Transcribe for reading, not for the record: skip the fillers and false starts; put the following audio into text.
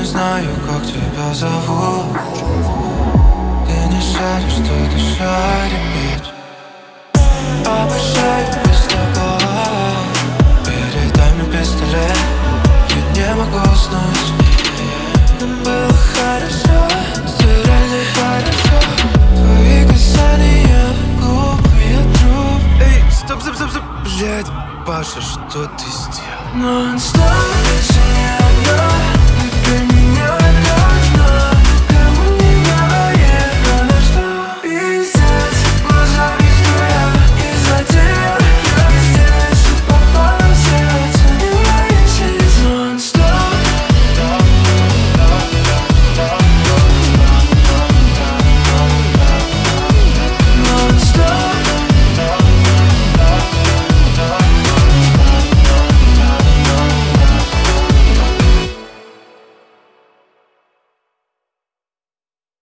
не знаю, как тебя зовут. Ты не шаришь, что ты шаришь, bitch. Обожаю без тобой. Передай мне пистолет. Я не могу уснуть. Нам было хорошо, стиральный порошок. Твои касания губ, я труп. Эй, стоп, блядь, Паша, что ты сделал? Non-stop.